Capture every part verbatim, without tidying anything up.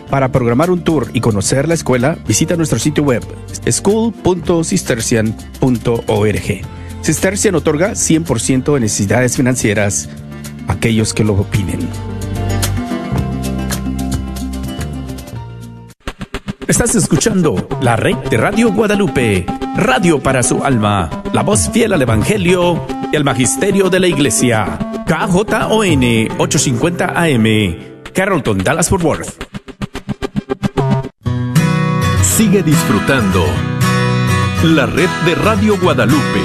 Para programar un tour y conocer la escuela, visita nuestro sitio web school punto cistercian punto org. Cistercian otorga cien por ciento de necesidades financieras a aquellos que lo opinen. Estás escuchando la red de Radio Guadalupe, radio para su alma, la voz fiel al Evangelio y al Magisterio de la Iglesia. K J O N ochocientos cincuenta A M, Carrollton, Dallas-Fort Worth. Sigue disfrutando la red de Radio Guadalupe.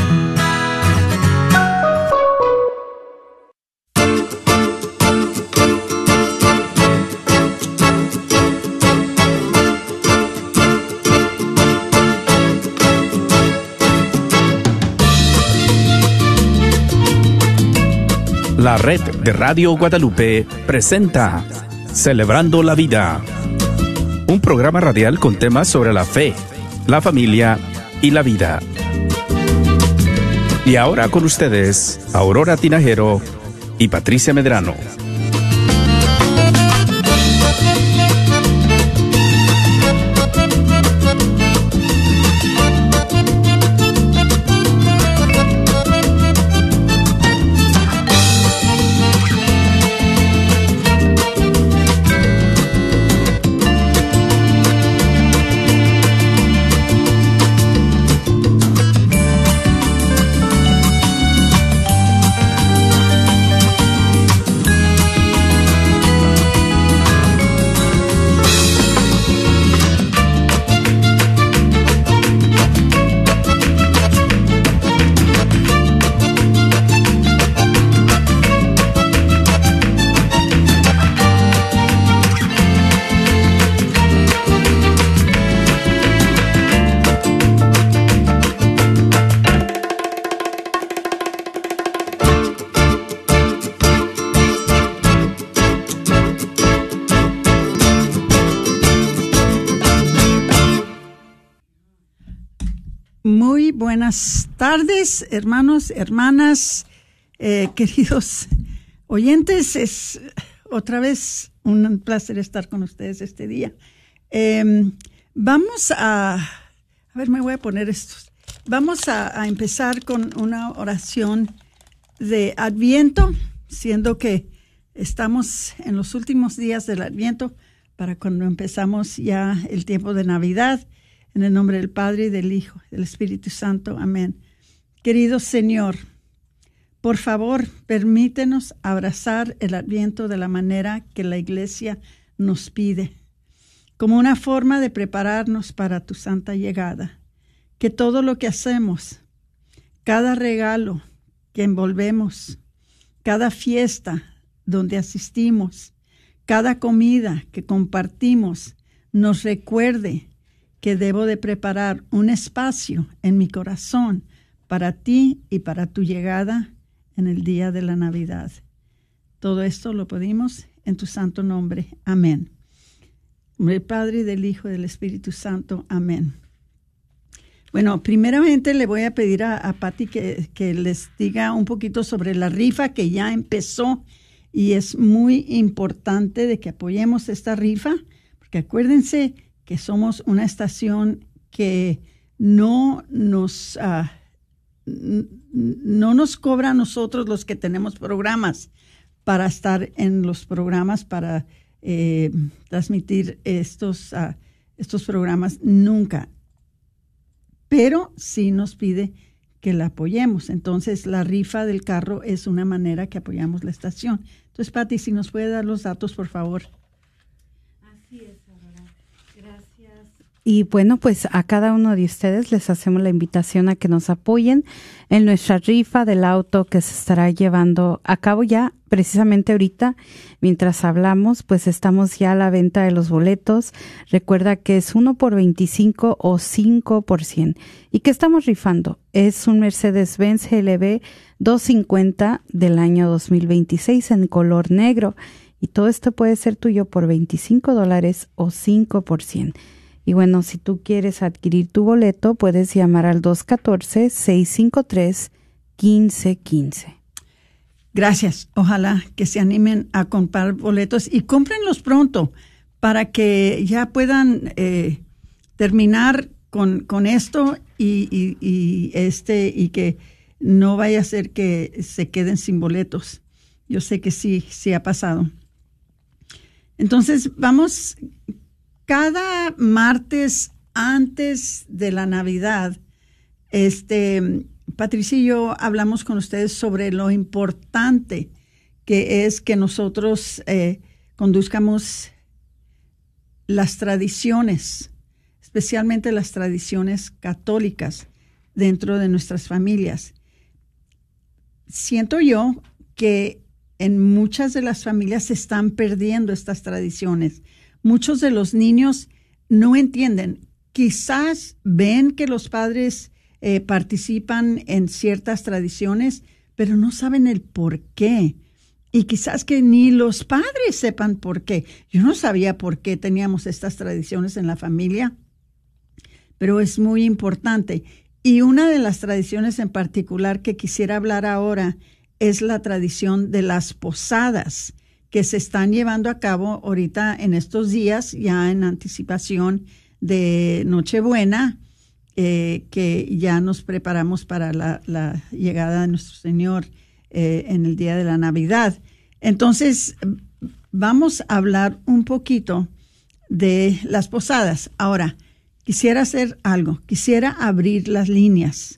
La red de Radio Guadalupe presenta Celebrando la Vida, un programa radial con temas sobre la fe, la familia y la vida. Y ahora con ustedes, Aurora Tinajero y Patricia Medrano. Buenas tardes, hermanos, hermanas, eh, queridos oyentes. Es otra vez un placer estar con ustedes este día. Eh, vamos a, a ver, me voy a poner estos. Vamos a, a empezar con una oración de Adviento, siendo que estamos en los últimos días del Adviento para cuando empezamos ya el tiempo de Navidad. En el nombre del Padre, y del Hijo, y del Espíritu Santo. Amén. Querido Señor, por favor, permítenos abrazar el Adviento de la manera que la Iglesia nos pide, como una forma de prepararnos para tu santa llegada. Que todo lo que hacemos, cada regalo que envolvemos, cada fiesta donde asistimos, cada comida que compartimos, nos recuerde que debo de preparar un espacio en mi corazón para ti y para tu llegada en el día de la Navidad. Todo esto lo pedimos en tu santo nombre. Amén. En el Padre, del Hijo y del Espíritu Santo. Amén. Bueno, primeramente le voy a pedir a, a Pati que, que les diga un poquito sobre la rifa que ya empezó, y es muy importante de que apoyemos esta rifa, porque acuérdense que somos una estación que no nos, uh, no nos cobra a nosotros los que tenemos programas para estar en los programas, para eh, transmitir estos, uh, estos programas, nunca. Pero sí nos pide que la apoyemos. Entonces, la rifa del carro es una manera que apoyamos la estación. Entonces, Pati, si nos puede dar los datos, por favor. Así es. Y bueno, pues a cada uno de ustedes les hacemos la invitación a que nos apoyen en nuestra rifa del auto que se estará llevando a cabo ya precisamente ahorita. Mientras hablamos, pues estamos ya a la venta de los boletos. Recuerda que es uno por veinticinco o cinco por cien. ¿Y qué estamos rifando? Es un Mercedes-Benz G L B doscientos cincuenta del año dos mil veintiséis en color negro. Y todo esto puede ser tuyo por veinticinco dólares o cinco por cien. Y bueno, si tú quieres adquirir tu boleto, puedes llamar al dos uno cuatro, seis cinco tres, uno cinco uno cinco. Gracias. Ojalá que se animen a comprar boletos y cómprenlos pronto, para que ya puedan eh, terminar con, con esto y, y, y, este, y que no vaya a ser que se queden sin boletos. Yo sé que sí, sí ha pasado. Entonces, vamos, cada martes antes de la Navidad, este, Patricia y yo hablamos con ustedes sobre lo importante que es que nosotros eh, conduzcamos las tradiciones, especialmente las tradiciones católicas dentro de nuestras familias. Siento yo que en muchas de las familias se están perdiendo estas tradiciones. Muchos de los niños no entienden. Quizás ven que los padres eh, participan en ciertas tradiciones, pero no saben el por qué. Y quizás que ni los padres sepan por qué. Yo no sabía por qué teníamos estas tradiciones en la familia, pero es muy importante. Y una de las tradiciones en particular que quisiera hablar ahora es la tradición de las posadas que se están llevando a cabo ahorita en estos días, ya en anticipación de Nochebuena, eh, que ya nos preparamos para la, la llegada de nuestro Señor Eh, en el día de la Navidad. Entonces, vamos a hablar un poquito de las posadas. Ahora, quisiera hacer algo, quisiera abrir las líneas.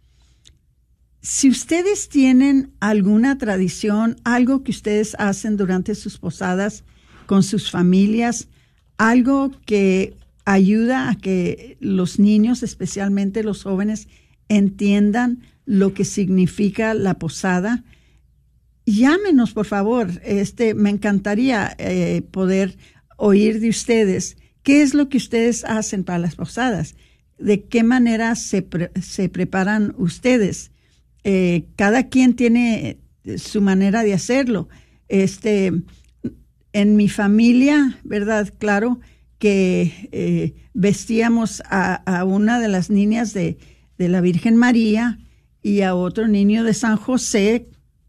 Si ustedes tienen alguna tradición, algo que ustedes hacen durante sus posadas con sus familias, algo que ayuda a que los niños, especialmente los jóvenes, entiendan lo que significa la posada, llámenos, por favor. Este, me encantaría eh, poder oír de ustedes qué es lo que ustedes hacen para las posadas, de qué manera se, pre- se preparan ustedes. Eh, cada quien tiene su manera de hacerlo. Este, en mi familia, ¿verdad? Claro que eh, vestíamos a, a una de las niñas de, de la Virgen María y a otro niño de San José,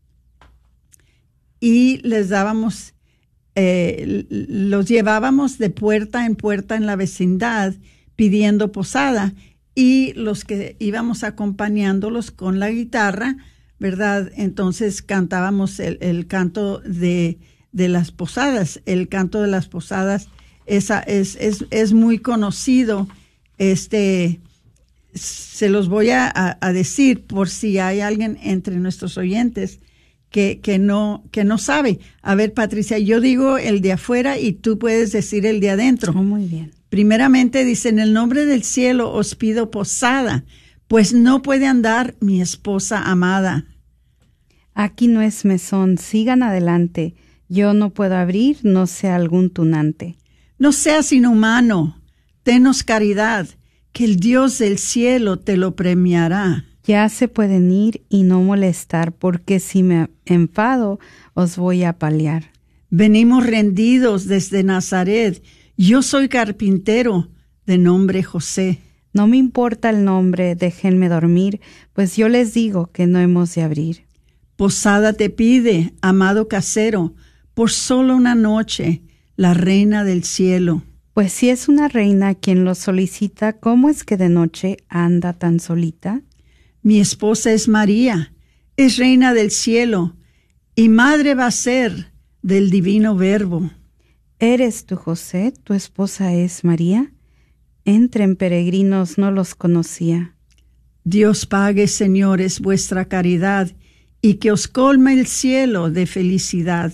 y les dábamos, eh, los llevábamos de puerta en puerta en la vecindad pidiendo posada, y los que íbamos acompañándolos con la guitarra, ¿verdad? Entonces cantábamos el, el canto de, de las posadas. El canto de las posadas esa es, es, es muy conocido. Este, se los voy a, a decir por si hay alguien entre nuestros oyentes que, que, no, que no sabe. A ver, Patricia, yo digo el de afuera y tú puedes decir el de adentro. Oh, muy bien. Primeramente dice: en el nombre del cielo os pido posada, pues no puede andar mi esposa amada. Aquí no es mesón, sigan adelante. Yo no puedo abrir, no sea algún tunante. No seas inhumano, tenos caridad, que el Dios del cielo te lo premiará. Ya se pueden ir y no molestar, porque si me enfado, os voy a apalear. Venimos rendidos desde Nazaret. Yo soy carpintero, de nombre José. No me importa el nombre, déjenme dormir, pues yo les digo que no hemos de abrir. Posada te pide, amado casero, por solo una noche, la reina del cielo. Pues si es una reina quien lo solicita, ¿cómo es que de noche anda tan solita? Mi esposa es María, es reina del cielo, y madre va a ser del divino Verbo. ¿Eres tú, José? ¿Tu esposa es María? Entren peregrinos, no los conocía. Dios pague, señores, vuestra caridad, y que os colme el cielo de felicidad.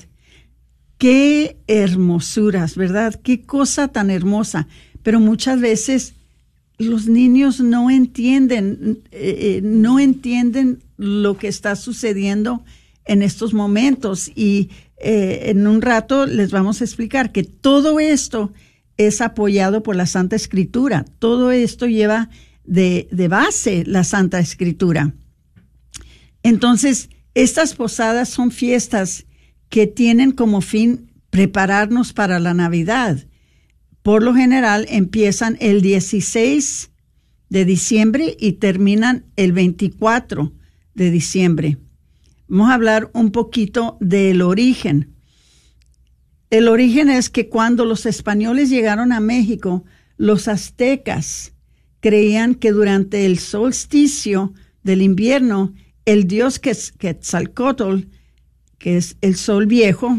Qué hermosuras, ¿verdad? Qué cosa tan hermosa. Pero muchas veces los niños no entienden, eh, no entienden lo que está sucediendo en estos momentos. Y eh, en un rato les vamos a explicar que todo esto es apoyado por la Santa Escritura. Todo esto lleva de, de base la Santa Escritura. Entonces, estas posadas son fiestas que tienen como fin prepararnos para la Navidad. Por lo general empiezan el dieciséis de diciembre y terminan el veinticuatro de diciembre. Vamos a hablar un poquito del origen. El origen es que cuando los españoles llegaron a México, los aztecas creían que durante el solsticio del invierno, el dios Quetzalcóatl, que es el sol viejo,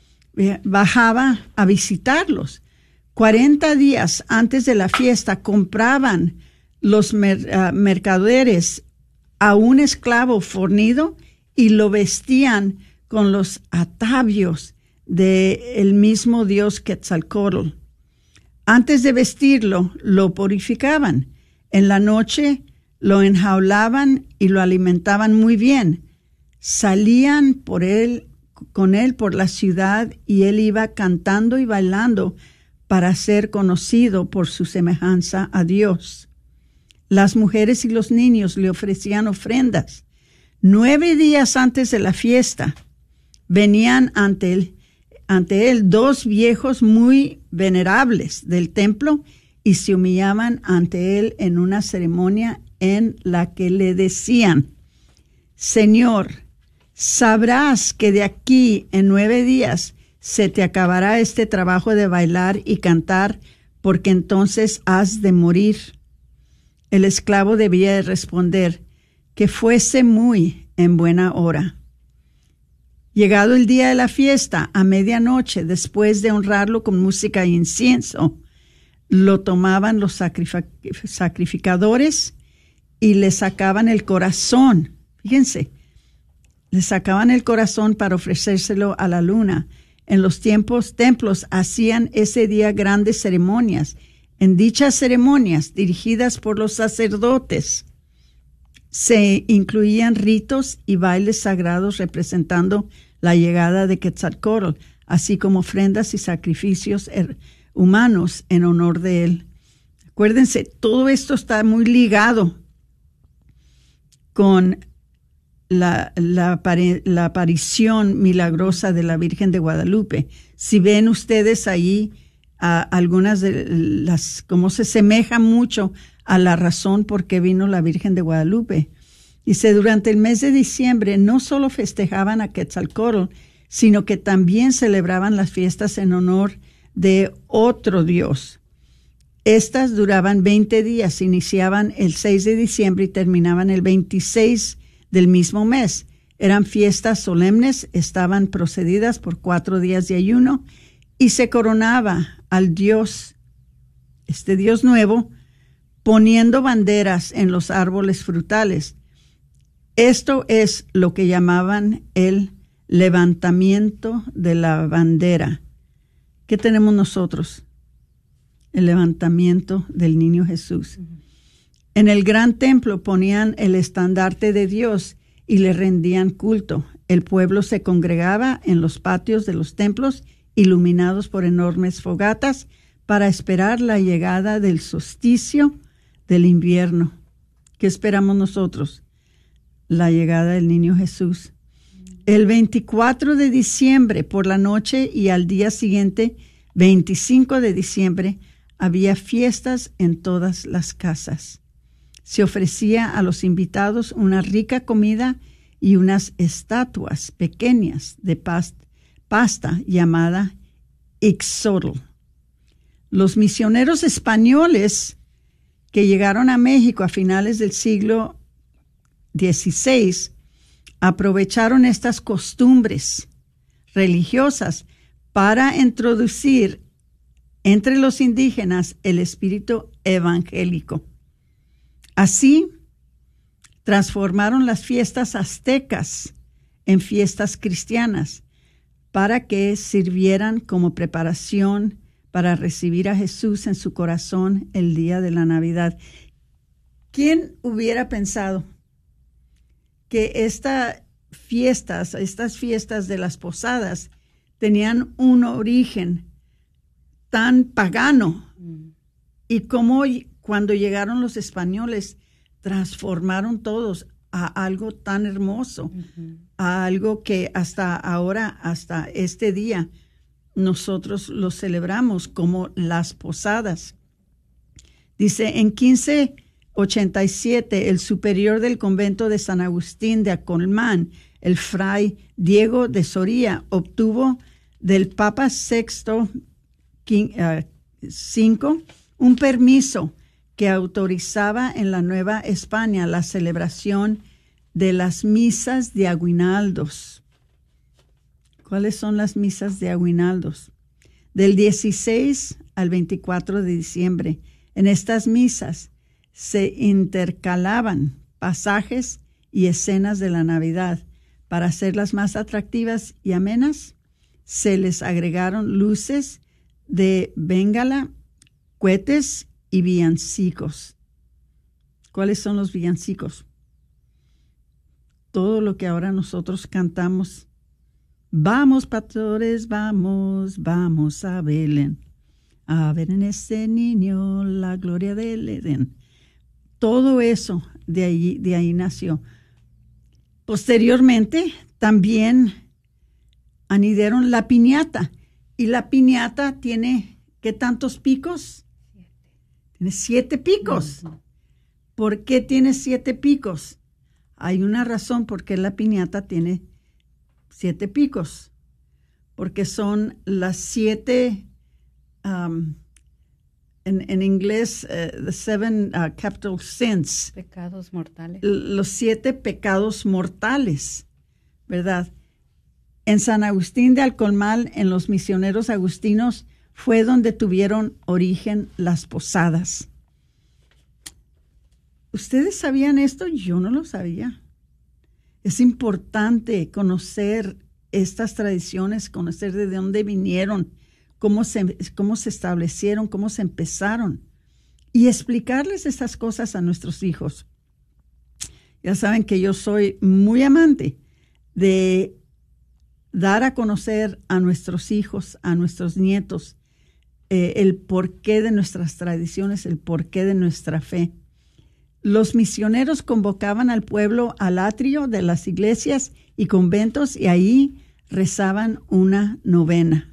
bajaba a visitarlos. cuarenta días antes de la fiesta compraban los mer- uh, mercaderes a un esclavo fornido y lo vestían con los atavios del mismo dios Quetzalcóatl. Antes de vestirlo, lo purificaban. En la noche lo enjaulaban y lo alimentaban muy bien. Salían por él, con él por la ciudad y él iba cantando y bailando para ser conocido por su semejanza a Dios. Las mujeres y los niños le ofrecían ofrendas. Nueve días antes de la fiesta, venían ante él, ante él dos viejos muy venerables del templo y se humillaban ante él en una ceremonia en la que le decían: Señor, sabrás que de aquí en nueve días se te acabará este trabajo de bailar y cantar, porque entonces has de morir. El esclavo debía de responder: que fuese muy en buena hora. Llegado el día de la fiesta, a medianoche, después de honrarlo con música e incienso, lo tomaban los sacrific- sacrificadores y le sacaban el corazón. Fíjense, le sacaban el corazón para ofrecérselo a la luna. En los tiempos, templos hacían ese día grandes ceremonias. En dichas ceremonias, dirigidas por los sacerdotes, se incluían ritos y bailes sagrados representando la llegada de Quetzalcóatl, así como ofrendas y sacrificios humanos en honor de él. Acuérdense, todo esto está muy ligado con la, la, la aparición milagrosa de la Virgen de Guadalupe. Si ven ustedes ahí a algunas de las, cómo se asemeja mucho a la razón por qué vino la Virgen de Guadalupe. Dice, durante el mes de diciembre no solo festejaban a Quetzalcóatl, sino que también celebraban las fiestas en honor de otro dios. Estas duraban veinte días, iniciaban el seis de diciembre y terminaban el veintiséis del mismo mes. Eran fiestas solemnes, estaban precedidas por cuatro días de ayuno y se coronaba al dios, este dios nuevo, poniendo banderas en los árboles frutales. Esto es lo que llamaban el levantamiento de la bandera. ¿Qué tenemos nosotros? El levantamiento del niño Jesús. Uh-huh. En el gran templo ponían el estandarte de Dios y le rendían culto. El pueblo se congregaba en los patios de los templos, iluminados por enormes fogatas, para esperar la llegada del solsticio del invierno. ¿Qué esperamos nosotros? La llegada del niño Jesús. El veinticuatro de diciembre por la noche y al día siguiente, veinticinco de diciembre, había fiestas en todas las casas. Se ofrecía a los invitados una rica comida y unas estatuas pequeñas de pasta, pasta llamada ixotl. Los misioneros españoles que llegaron a México a finales del siglo dieciséis aprovecharon estas costumbres religiosas para introducir entre los indígenas el espíritu evangélico. Así, transformaron las fiestas aztecas en fiestas cristianas para que sirvieran como preparación para recibir a Jesús en su corazón el día de la Navidad. ¿Quién hubiera pensado que estas fiestas, estas fiestas de las posadas tenían un origen tan pagano? Mm. Y cómo cuando llegaron los españoles transformaron todos a algo tan hermoso, uh-huh. a algo que hasta ahora, hasta este día, nosotros lo celebramos como las posadas. Dice, en quince ochenta y siete, el superior del convento de San Agustín de Acolmán, el fray Diego de Soria, obtuvo del Papa Sexto cinco, un permiso que autorizaba en la Nueva España la celebración de las misas de aguinaldos. ¿Cuáles son las misas de aguinaldos? Del dieciséis al veinticuatro de diciembre. En estas misas se intercalaban pasajes y escenas de la Navidad. Para hacerlas más atractivas y amenas, se les agregaron luces de béngala, cohetes y villancicos. ¿Cuáles son los villancicos? Todo lo que ahora nosotros cantamos. Vamos, pastores, vamos, vamos a Belén, a ver en este niño la gloria del Edén. Todo eso de ahí, de ahí nació. Posteriormente también anidaron la piñata. Y la piñata tiene, ¿qué tantos picos? Siete. Tiene siete picos. Uh-huh. ¿Por qué tiene siete picos? Hay una razón por qué la piñata tiene siete picos. Porque son las siete, um, en, en inglés, uh, the seven uh, capital sins. Pecados mortales. Los siete pecados mortales, ¿verdad? En San Agustín de Alcolmal, en los misioneros agustinos, fue donde tuvieron origen las posadas. ¿Ustedes sabían esto? Yo no lo sabía. Es importante conocer estas tradiciones, conocer de dónde vinieron, cómo se, cómo se establecieron, cómo se empezaron, y explicarles estas cosas a nuestros hijos. Ya saben que yo soy muy amante de dar a conocer a nuestros hijos, a nuestros nietos, eh, el porqué de nuestras tradiciones, el porqué de nuestra fe. Los misioneros convocaban al pueblo al atrio de las iglesias y conventos y ahí rezaban una novena.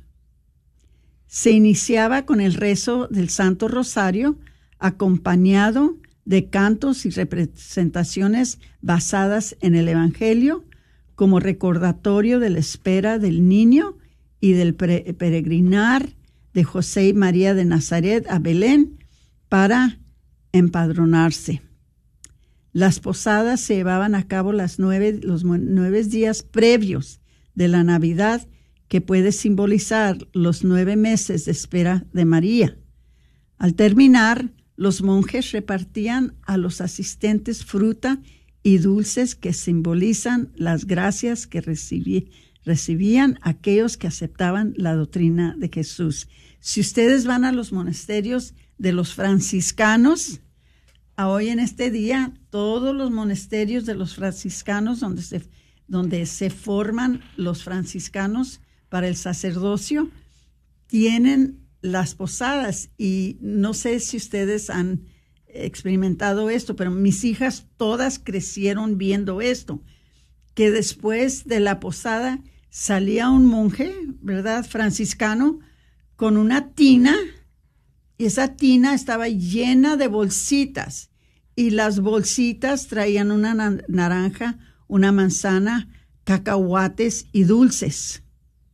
Se iniciaba con el rezo del Santo Rosario, acompañado de cantos y representaciones basadas en el Evangelio, como recordatorio de la espera del niño y del peregrinar de José y María de Nazaret a Belén para empadronarse. Las posadas se llevaban a cabo las nueve, los nueve días previos de la Navidad, que puede simbolizar los nueve meses de espera de María. Al terminar, los monjes repartían a los asistentes fruta y dulces que simbolizan las gracias que recibí, recibían aquellos que aceptaban la doctrina de Jesús. Si ustedes van a los monasterios de los franciscanos, a hoy en este día, todos los monasterios de los franciscanos donde se, donde se forman los franciscanos para el sacerdocio, tienen las posadas. Y no sé si ustedes han experimentado esto, pero mis hijas todas crecieron viendo esto, que después de la posada salía un monje, ¿verdad?, franciscano, con una tina, y esa tina estaba llena de bolsitas, y las bolsitas traían una na- naranja, una manzana, cacahuates y dulces.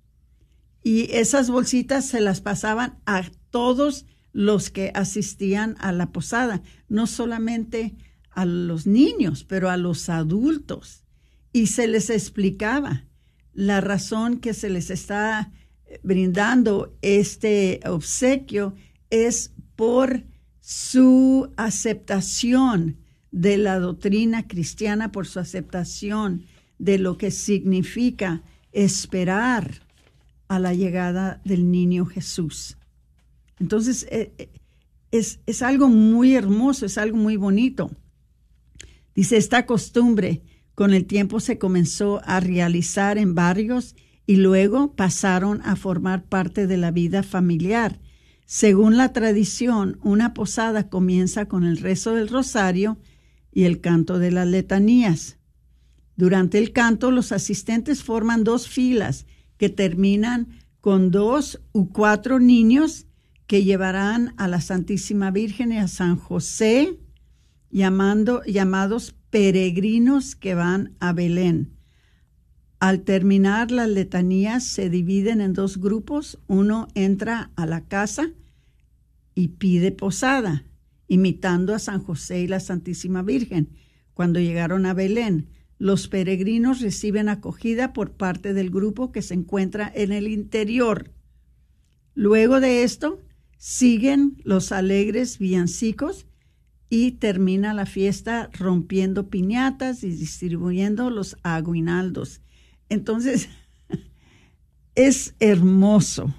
Y esas bolsitas se las pasaban a todos los que asistían a la posada, no solamente a los niños, pero a los adultos. Y se les explicaba la razón que se les está brindando este obsequio es por su aceptación de la doctrina cristiana, por su aceptación de lo que significa esperar a la llegada del niño Jesús. Entonces, eh, es, es algo muy hermoso, es algo muy bonito. Dice, esta costumbre con el tiempo se comenzó a realizar en barrios y luego pasaron a formar parte de la vida familiar. Según la tradición, una posada comienza con el rezo del rosario y el canto de las letanías. Durante el canto, los asistentes forman dos filas que terminan con dos u cuatro niños que llevarán a la Santísima Virgen y a San José, llamando, llamados peregrinos que van a Belén. Al terminar las letanías se dividen en dos grupos. Uno entra a la casa y pide posada, imitando a San José y la Santísima Virgen. Cuando llegaron a Belén, los peregrinos reciben acogida por parte del grupo que se encuentra en el interior. Luego de esto, siguen los alegres villancicos y termina la fiesta rompiendo piñatas y distribuyendo los aguinaldos. Entonces, es hermoso.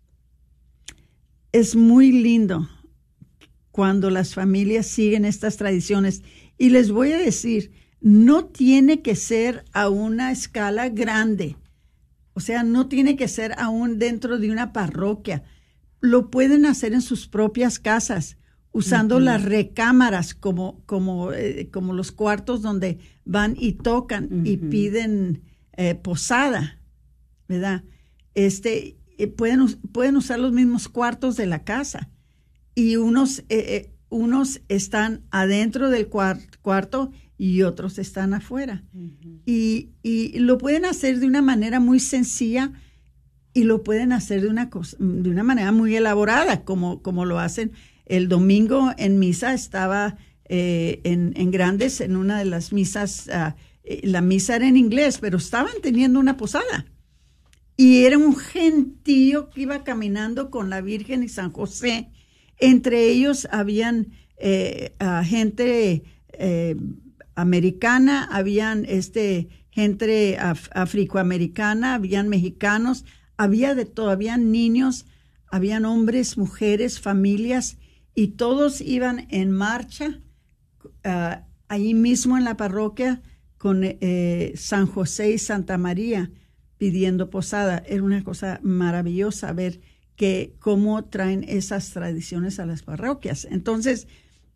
Es muy lindo cuando las familias siguen estas tradiciones. Y les voy a decir, no tiene que ser a una escala grande. O sea, no tiene que ser aún dentro de una parroquia. Lo pueden hacer en sus propias casas, usando uh-huh. las recámaras como, como, eh, como los cuartos donde van y tocan uh-huh. y piden eh, posada, ¿verdad? Este, eh, pueden, pueden usar los mismos cuartos de la casa y unos, eh, eh, unos están adentro del cuar- cuarto y otros están afuera. Uh-huh. Y, y lo pueden hacer de una manera muy sencilla y lo pueden hacer de una, cosa, de una manera muy elaborada, como, como lo hacen. El domingo en misa estaba eh, en, en Grandes, en una de las misas, uh, la misa era en inglés, pero estaban teniendo una posada. Y era un gentío que iba caminando con la Virgen y San José. Entre ellos habían eh, uh, gente eh, americana, habían este, gente af- africoamericana, habían mexicanos, había de todo, habían niños, habían hombres, mujeres, familias, y todos iban en marcha uh, ahí mismo en la parroquia con eh, San José y Santa María pidiendo posada. Era una cosa maravillosa ver que cómo traen esas tradiciones a las parroquias. Entonces,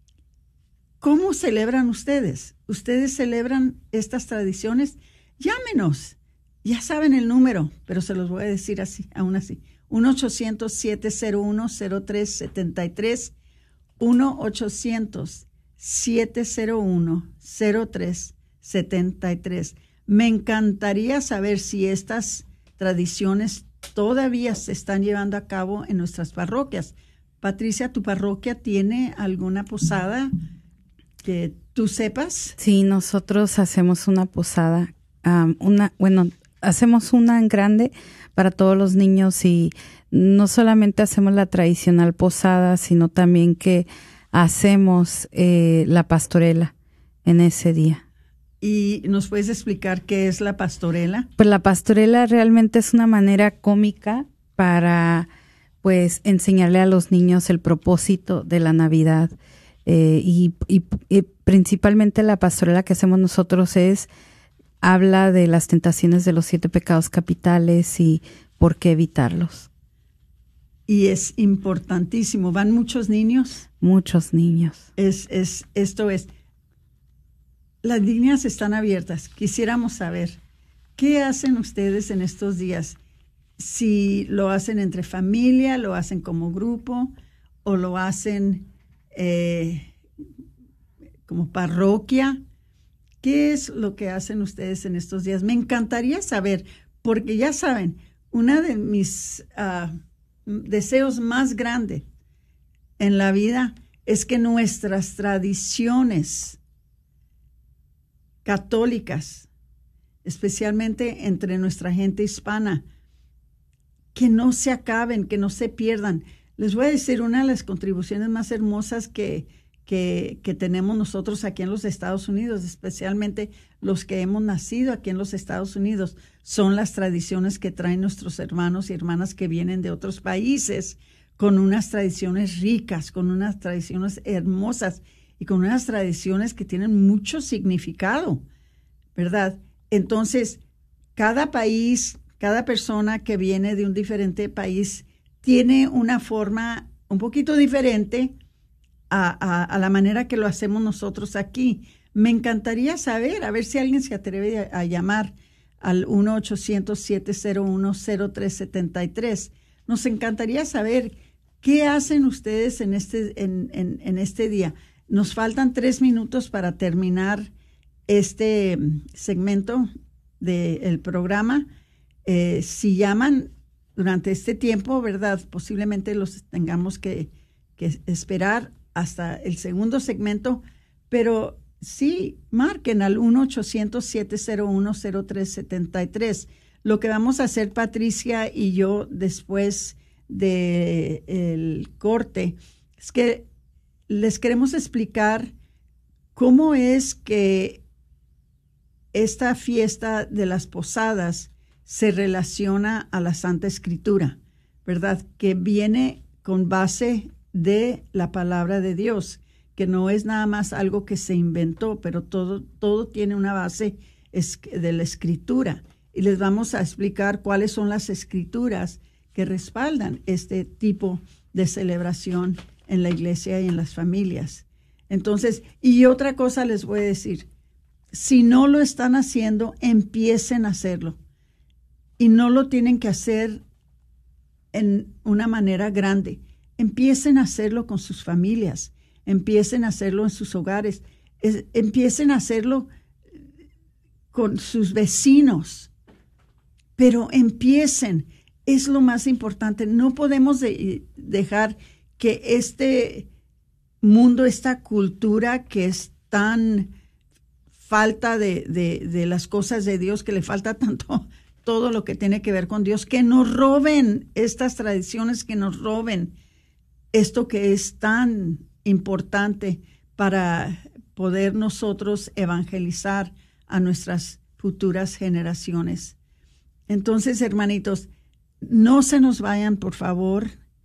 ¿cómo celebran ustedes? ¿Ustedes celebran estas tradiciones? Llámenos. Ya saben el número, pero se los voy a decir así, aún así. uno ochocientos, siete cero uno, cero tres siete tres, uno ochocientos, siete cero uno, cero tres siete tres. Me encantaría saber si estas tradiciones todavía se están llevando a cabo en nuestras parroquias. Patricia, ¿tu parroquia tiene alguna posada que tú sepas? Sí, nosotros hacemos una posada, um, una, bueno, hacemos una en grande para todos los niños y no solamente hacemos la tradicional posada, sino también que hacemos eh, la pastorela en ese día. ¿Y nos puedes explicar qué es la pastorela? Pues la pastorela realmente es una manera cómica para, pues, enseñarle a los niños el propósito de la Navidad. Eh, y, y, y principalmente la pastorela que hacemos nosotros es, habla de las tentaciones de los siete pecados capitales y por qué evitarlos. Y es importantísimo. ¿Van muchos niños? Muchos niños. Es, es, esto es... Las líneas están abiertas. Quisiéramos saber, ¿qué hacen ustedes en estos días? Si lo hacen entre familia, lo hacen como grupo, o lo hacen eh, como parroquia. ¿Qué es lo que hacen ustedes en estos días? Me encantaría saber, porque ya saben, uno de mis uh, deseos más grandes en la vida es que nuestras tradiciones católicas, especialmente entre nuestra gente hispana, que no se acaben, que no se pierdan. Les voy a decir una de las contribuciones más hermosas que, que, que tenemos nosotros aquí en los Estados Unidos, especialmente los que hemos nacido aquí en los Estados Unidos, son las tradiciones que traen nuestros hermanos y hermanas que vienen de otros países, con unas tradiciones ricas, con unas tradiciones hermosas, y con unas tradiciones que tienen mucho significado, ¿verdad? Entonces, cada país, cada persona que viene de un diferente país tiene una forma un poquito diferente a, a, a la manera que lo hacemos nosotros aquí. Me encantaría saber, a ver si alguien se atreve a, a llamar al uno ochocientos, siete cero uno, cero tres siete tres. Nos encantaría saber qué hacen ustedes en este, en, en, en este día. Nos faltan tres minutos para terminar este segmento del programa. Eh, si llaman durante este tiempo, ¿verdad? Posiblemente los tengamos que, que esperar hasta el segundo segmento, pero sí, marquen al uno ochocientos, siete cero uno, cero tres siete tres. Lo que vamos a hacer Patricia y yo después del corte es que les queremos explicar cómo es que esta fiesta de las posadas se relaciona a la Santa Escritura, ¿verdad? Que viene con base de la palabra de Dios, que no es nada más algo que se inventó, pero todo, todo tiene una base de la Escritura. Y les vamos a explicar cuáles son las escrituras que respaldan este tipo de celebración en la iglesia y en las familias. Entonces, y otra cosa les voy a decir, si no lo están haciendo, empiecen a hacerlo. Y no lo tienen que hacer en una manera grande. Empiecen a hacerlo con sus familias, empiecen a hacerlo en sus hogares, es, empiecen a hacerlo con sus vecinos. Pero empiecen, es lo más importante. No podemos de, dejar que este mundo, esta cultura que es tan falta de, de, de las cosas de Dios, que le falta tanto todo lo que tiene que ver con Dios, que nos roben estas tradiciones, que nos roben esto que es tan importante para poder nosotros evangelizar a nuestras futuras generaciones. Entonces, hermanitos, no se nos vayan, por favor.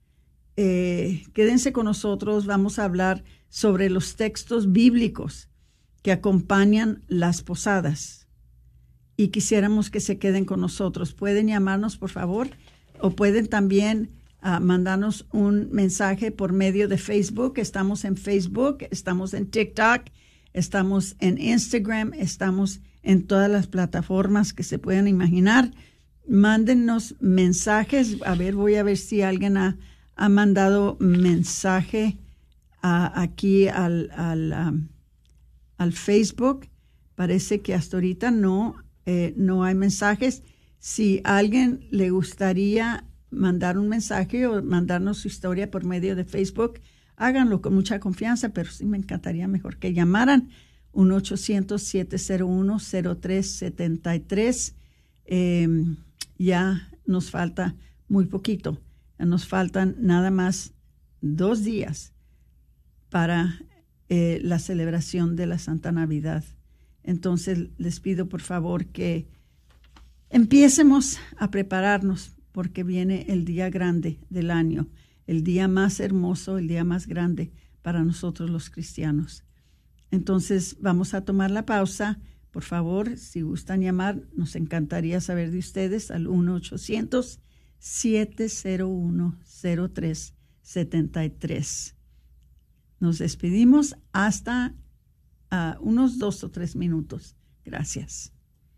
Eh, quédense con nosotros. Vamos a hablar sobre los textos bíblicos que acompañan las posadas. Y quisiéramos que se queden con nosotros. Pueden llamarnos, por favor, o pueden también uh, mandarnos un mensaje por medio de Facebook. Estamos en Facebook, estamos en TikTok, estamos en Instagram, estamos en todas las plataformas que se puedan imaginar. Mándennos mensajes. A ver, voy a ver si alguien ha, ha mandado mensaje uh, aquí al, al, um, al Facebook. Parece que hasta ahorita no, eh, no hay mensajes. Si a alguien le gustaría mandar un mensaje o mandarnos su historia por medio de Facebook, háganlo con mucha confianza, pero sí me encantaría mejor que llamaran uno ochocientos, siete cero uno, cero tres siete tres. Eh, ya nos falta muy poquito. Nos faltan nada más dos días para eh, la celebración de la Santa Navidad. Entonces les pido por favor que empiecemos a prepararnos, porque viene el día grande del año, el día más hermoso, el día más grande para nosotros los cristianos. Entonces vamos a tomar la pausa. Por favor, si gustan llamar, nos encantaría saber de ustedes al uno ochocientos, siete cero uno, cero tres siete tres. Nos despedimos hasta uh, unos dos o tres minutos. Gracias.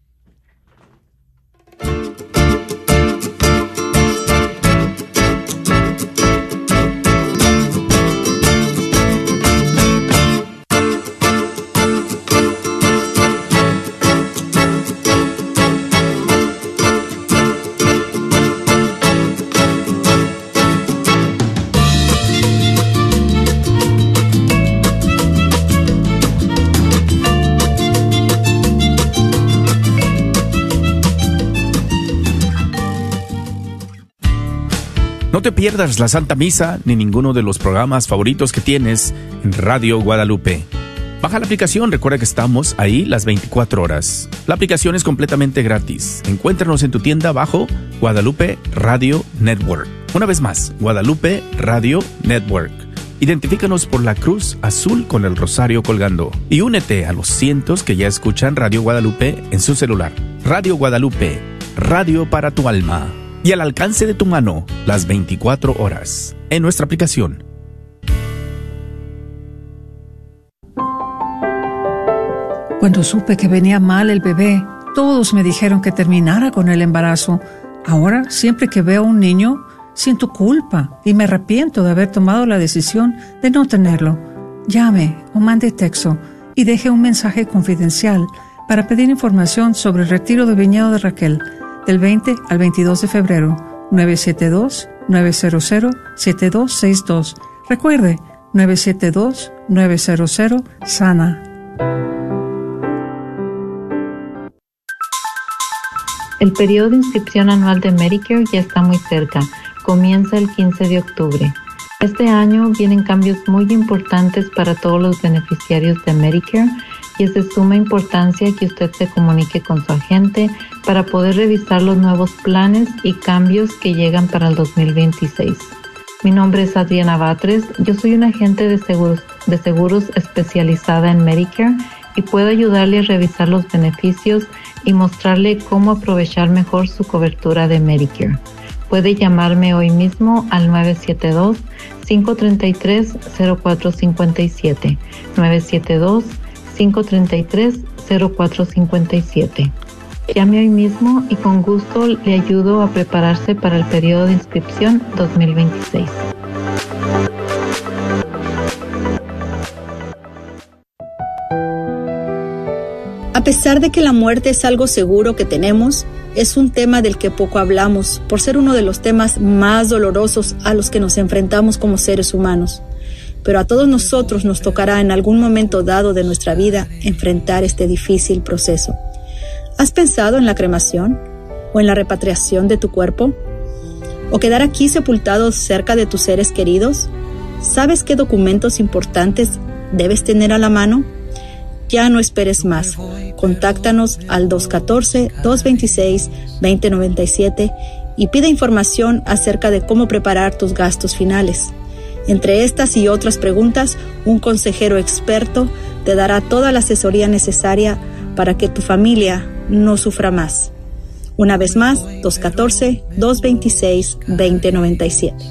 No te pierdas la Santa Misa ni ninguno de los programas favoritos que tienes en Radio Guadalupe. Baja la aplicación, recuerda que estamos ahí las veinticuatro horas. La aplicación es completamente gratis. Encuéntranos en tu tienda bajo Guadalupe Radio Network. Una vez más, Guadalupe Radio Network. Identifícanos por la cruz azul con el rosario colgando. Y únete a los cientos que ya escuchan Radio Guadalupe en su celular. Radio Guadalupe, radio para tu alma. Y al alcance de tu mano, las veinticuatro horas, en nuestra aplicación. Cuando supe que venía mal el bebé, todos me dijeron que terminara con el embarazo. Ahora, siempre que veo a un niño, siento culpa y me arrepiento de haber tomado la decisión de no tenerlo. Llame o mande texto y deje un mensaje confidencial para pedir información sobre el retiro de Viñedo de Raquel del veinte al veintidós de febrero. nueve siete dos, nueve cero cero, siete dos seis dos. Recuerde, nueve siete dos, nueve cero cero, SANA. El periodo de inscripción anual de Medicare ya está muy cerca. Comienza el quince de octubre. Este año vienen cambios muy importantes para todos los beneficiarios de Medicare y es de suma importancia que usted se comunique con su agente para poder revisar los nuevos planes y cambios que llegan para el dos mil veintiséis. Mi nombre es Adriana Batres, yo soy una agente de seguros, de seguros especializada en Medicare y puedo ayudarle a revisar los beneficios y mostrarle cómo aprovechar mejor su cobertura de Medicare. Puede llamarme hoy mismo al nueve siete dos, cinco tres tres, cero cuatro cinco siete, nueve siete dos, cinco tres tres, cero cuatro cinco siete. Llame hoy mismo y con gusto le ayudo a prepararse para el periodo de inscripción dos mil veintiséis. A pesar de que la muerte es algo seguro que tenemos, es un tema del que poco hablamos, por ser uno de los temas más dolorosos a los que nos enfrentamos como seres humanos. Pero a todos nosotros nos tocará en algún momento dado de nuestra vida enfrentar este difícil proceso. ¿Has pensado en la cremación? ¿O en la repatriación de tu cuerpo? ¿O quedar aquí sepultado cerca de tus seres queridos? ¿Sabes qué documentos importantes debes tener a la mano? Ya no esperes más. Contáctanos al dos uno cuatro, dos dos seis, dos cero nueve siete y pide información acerca de cómo preparar tus gastos finales. Entre estas y otras preguntas, un consejero experto te dará toda la asesoría necesaria para que tu familia no sufra más. Una vez más, dos uno cuatro, dos dos seis, dos cero nueve siete.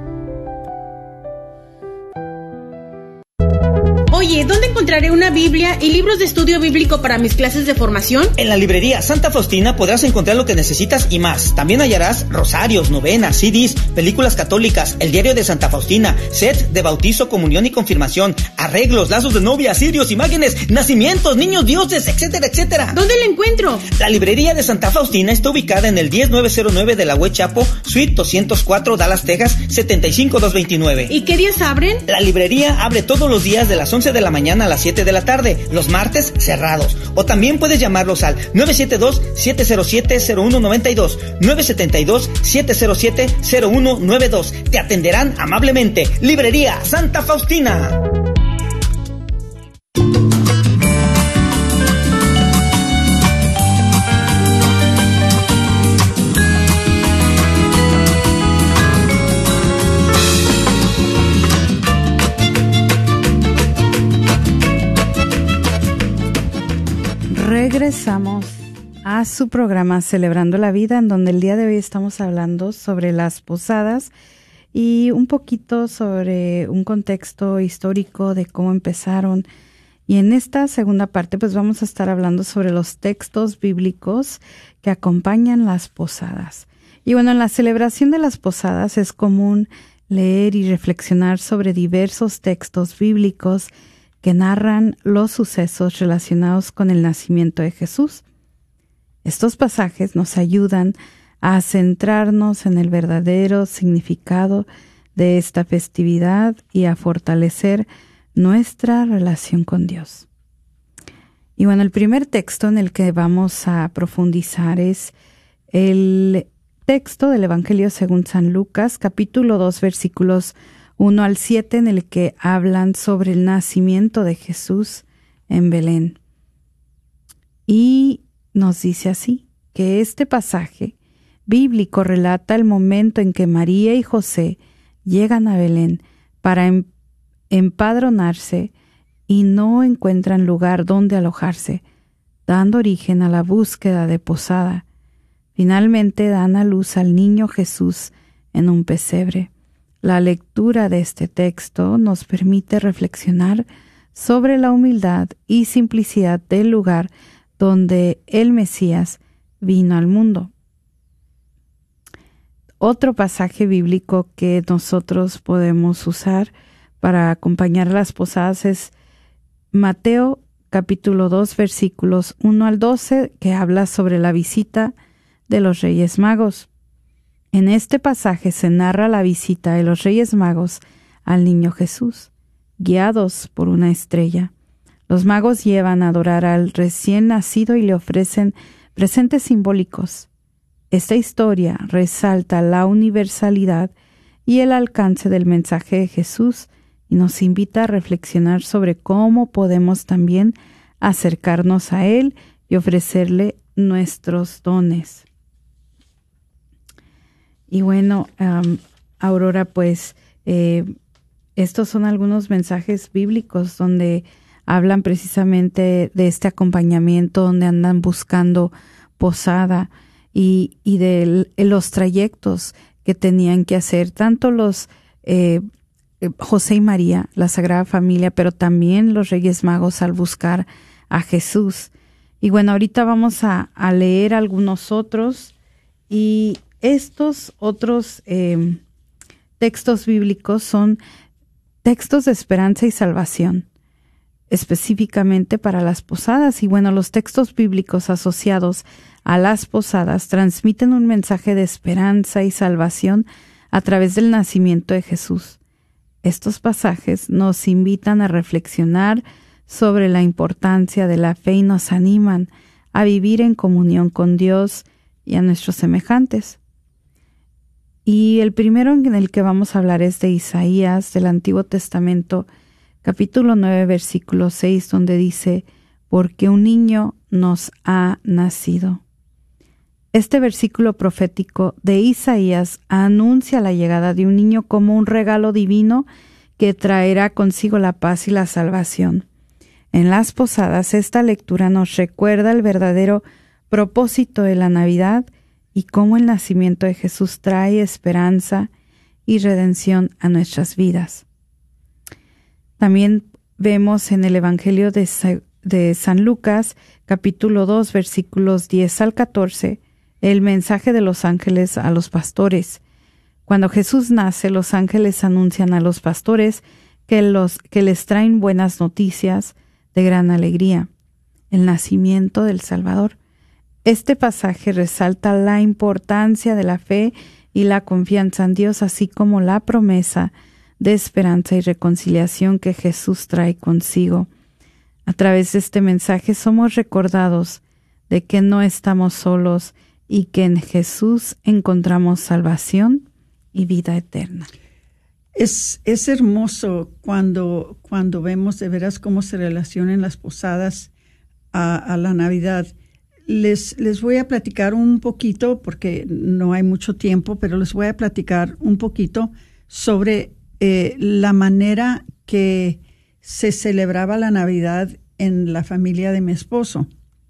Oye, ¿dónde encontraré una Biblia y libros de estudio bíblico para mis clases de formación? En la librería Santa Faustina podrás encontrar lo que necesitas y más. También hallarás rosarios, novenas, C Ds, películas católicas, el diario de Santa Faustina, set de bautizo, comunión y confirmación, arreglos, lazos de novia, cirios, imágenes, nacimientos, niños dioses, etcétera, etcétera. ¿Dónde la encuentro? La librería de Santa Faustina está ubicada en el diez mil novecientos nueve de la West Chapo, Suite doscientos cuatro, Dallas, Texas, setenta y cinco mil doscientos veintinueve. ¿Y qué días abren? La librería abre todos los días de las once de la mañana a las siete de la tarde, los martes cerrados. O también puedes llamarlos al nueve siete dos, siete cero siete, cero uno nueve dos, nueve siete dos, siete cero siete, cero uno nueve dos. Te atenderán amablemente. Librería Santa Faustina. Regresamos a su programa Celebrando la Vida, en donde el día de hoy estamos hablando sobre las posadas y un poquito sobre un contexto histórico de cómo empezaron. Y en esta segunda parte pues vamos a estar hablando sobre los textos bíblicos que acompañan las posadas. Y bueno, en la celebración de las posadas es común leer y reflexionar sobre diversos textos bíblicos que narran los sucesos relacionados con el nacimiento de Jesús. Estos pasajes nos ayudan a centrarnos en el verdadero significado de esta festividad y a fortalecer nuestra relación con Dios. Y bueno, el primer texto en el que vamos a profundizar es el texto del Evangelio según San Lucas, capítulo dos, versículos uno al siete, en el que hablan sobre el nacimiento de Jesús en Belén. Y nos dice así, que este pasaje bíblico relata el momento en que María y José llegan a Belén para em- empadronarse y no encuentran lugar donde alojarse, dando origen a la búsqueda de posada. Finalmente dan a luz al niño Jesús en un pesebre. La lectura de este texto nos permite reflexionar sobre la humildad y simplicidad del lugar donde el Mesías vino al mundo. Otro pasaje bíblico que nosotros podemos usar para acompañar las posadas es Mateo capítulo dos, versículos uno al doce, que habla sobre la visita de los Reyes Magos. En este pasaje se narra la visita de los Reyes Magos al niño Jesús, guiados por una estrella. Los magos llevan a adorar al recién nacido y le ofrecen presentes simbólicos. Esta historia resalta la universalidad y el alcance del mensaje de Jesús y nos invita a reflexionar sobre cómo podemos también acercarnos a Él y ofrecerle nuestros dones. Y bueno, um, Aurora, pues eh, estos son algunos mensajes bíblicos donde hablan precisamente de este acompañamiento, donde andan buscando posada y, y de los trayectos que tenían que hacer, tanto los eh, José y María, la Sagrada Familia, pero también los Reyes Magos al buscar a Jesús. Y bueno, ahorita vamos a, a leer algunos otros, y estos otros eh, textos bíblicos son textos de esperanza y salvación, específicamente para las posadas. Y bueno, los textos bíblicos asociados a las posadas transmiten un mensaje de esperanza y salvación a través del nacimiento de Jesús. Estos pasajes nos invitan a reflexionar sobre la importancia de la fe y nos animan a vivir en comunión con Dios y a nuestros semejantes. Y el primero en el que vamos a hablar es de Isaías, del Antiguo Testamento, capítulo nueve, versículo seis, donde dice: porque un niño nos ha nacido. Este versículo profético de Isaías anuncia la llegada de un niño como un regalo divino que traerá consigo la paz y la salvación. En las posadas, esta lectura nos recuerda el verdadero propósito de la Navidad y cómo el nacimiento de Jesús trae esperanza y redención a nuestras vidas. También vemos en el Evangelio de, de San Lucas, capítulo dos, versículos diez al catorce, el mensaje de los ángeles a los pastores. Cuando Jesús nace, los ángeles anuncian a los pastores que, los, que les traen buenas noticias de gran alegría, el nacimiento del Salvador. Este pasaje resalta la importancia de la fe y la confianza en Dios, así como la promesa de esperanza y reconciliación que Jesús trae consigo. A través de este mensaje somos recordados de que no estamos solos y que en Jesús encontramos salvación y vida eterna. Es, es hermoso cuando, cuando vemos de veras cómo se relacionan las posadas a, a la Navidad. Les, les voy a platicar un poquito, porque no hay mucho tiempo, pero les voy a platicar un poquito sobre eh, la manera que se celebraba la Navidad en la familia de mi esposo.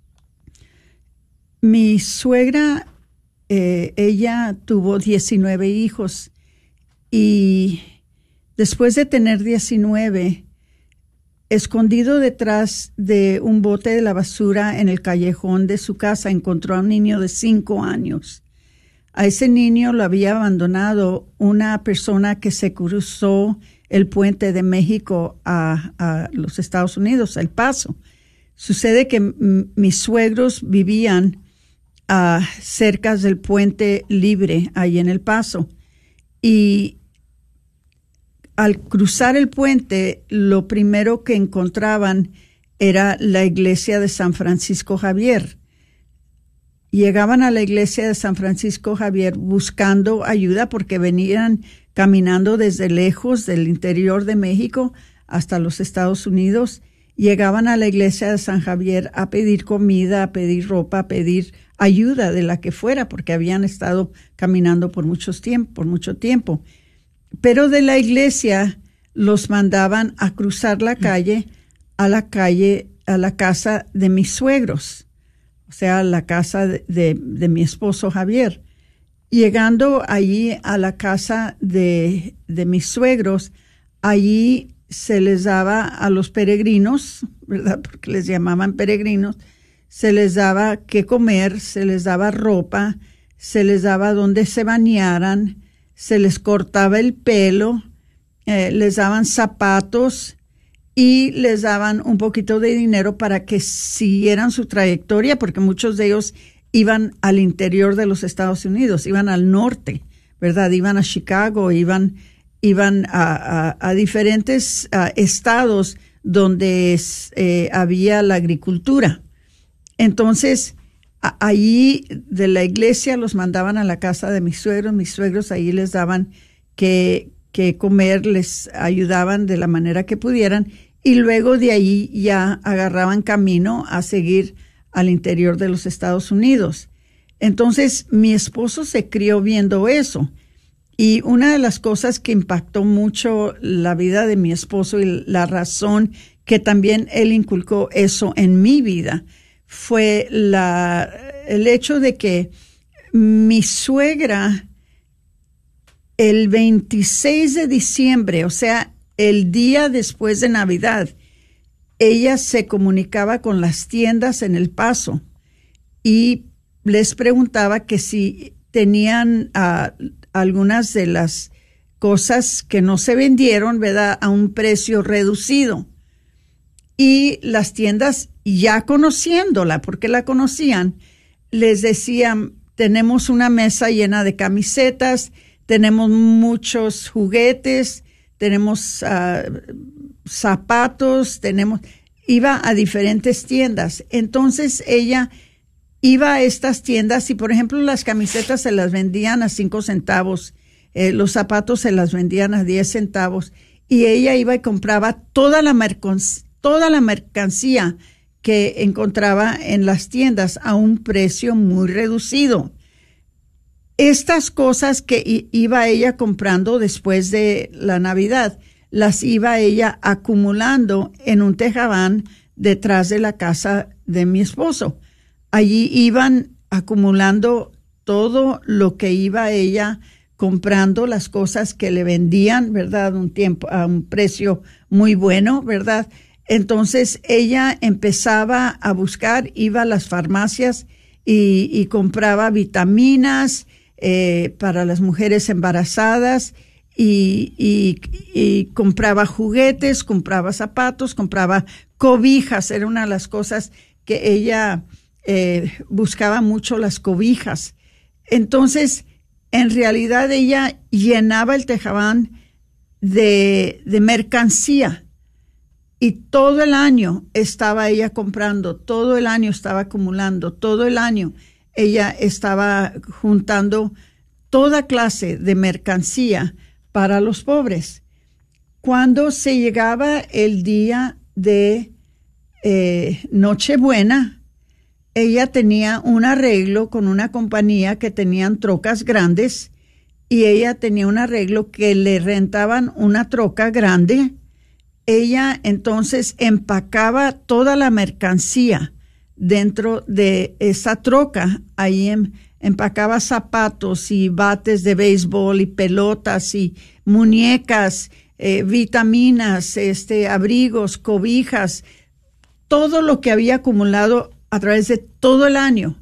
Mi suegra, eh, ella tuvo diecinueve hijos y después de tener diecinueve, escondido detrás de un bote de la basura en el callejón de su casa, encontró a un niño de cinco años. A ese niño lo había abandonado una persona que se cruzó el puente de México a, a los Estados Unidos, a El Paso. Sucede que m- mis suegros vivían uh, cerca del puente libre, ahí en El Paso. Y al cruzar el puente, lo primero que encontraban era la iglesia de San Francisco Javier. Llegaban a la iglesia de San Francisco Javier buscando ayuda porque venían caminando desde lejos del interior de México hasta los Estados Unidos. Llegaban a la iglesia de San Javier a pedir comida, a pedir ropa, a pedir ayuda de la que fuera, porque habían estado caminando por, muchos tiempo, por mucho tiempo. Pero de la iglesia los mandaban a cruzar la calle a la calle, a la casa de mis suegros, o sea, la casa de, de, de mi esposo Javier. Llegando allí a la casa de, de mis suegros, allí se les daba a los peregrinos, ¿verdad? Porque les llamaban peregrinos, se les daba qué comer, se les daba ropa, se les daba donde se bañaran, se les cortaba el pelo, eh, les daban zapatos y les daban un poquito de dinero para que siguieran su trayectoria, porque muchos de ellos iban al interior de los Estados Unidos, iban al norte, ¿verdad? Iban a Chicago, iban, iban a, a, a diferentes a estados donde eh, había la agricultura. Entonces, a, allí de la iglesia los mandaban a la casa de mis suegros, mis suegros ahí les daban que, que comer, les ayudaban de la manera que pudieran, y luego de ahí ya agarraban camino a seguir al interior de los Estados Unidos. Entonces, mi esposo se crió viendo eso. Y una de las cosas que impactó mucho la vida de mi esposo y la razón que también él inculcó eso en mi vida fue la, el hecho de que mi suegra, el veintiséis de diciembre, o sea, el día después de Navidad, ella se comunicaba con las tiendas en El Paso y les preguntaba que si tenían uh, algunas de las cosas que no se vendieron, ¿verdad?, a un precio reducido. Y las tiendas, ya conociéndola, porque la conocían, les decían, tenemos una mesa llena de camisetas, tenemos muchos juguetes, tenemos uh, zapatos, tenemos, iba a diferentes tiendas. Entonces ella iba a estas tiendas y, por ejemplo, las camisetas se las vendían a cinco centavos, eh, los zapatos se las vendían a diez centavos, y ella iba y compraba toda la, mercon- toda la mercancía que encontraba en las tiendas a un precio muy reducido. Estas cosas que i- iba ella comprando después de la Navidad, las iba ella acumulando en un tejabán detrás de la casa de mi esposo. Allí iban acumulando todo lo que iba ella comprando, las cosas que le vendían, ¿verdad? Un tiempo, a un precio muy bueno, ¿verdad? Entonces ella empezaba a buscar, iba a las farmacias y, y compraba vitaminas eh, para las mujeres embarazadas y, y, y compraba juguetes, compraba zapatos, compraba cobijas. Era una de las cosas que ella Eh, buscaba mucho, las cobijas. Entonces, en realidad ella llenaba el tejabán de, de mercancía y todo el año estaba ella comprando, todo el año estaba acumulando, todo el año ella estaba juntando toda clase de mercancía para los pobres. Cuando se llegaba el día de eh, Nochebuena, ella tenía un arreglo con una compañía que tenían trocas grandes y ella tenía un arreglo que le rentaban una troca grande. Ella entonces empacaba toda la mercancía dentro de esa troca. Ahí em, empacaba zapatos y bates de béisbol y pelotas y muñecas, eh, vitaminas, este, abrigos, cobijas, todo lo que había acumulado a través de todo el año,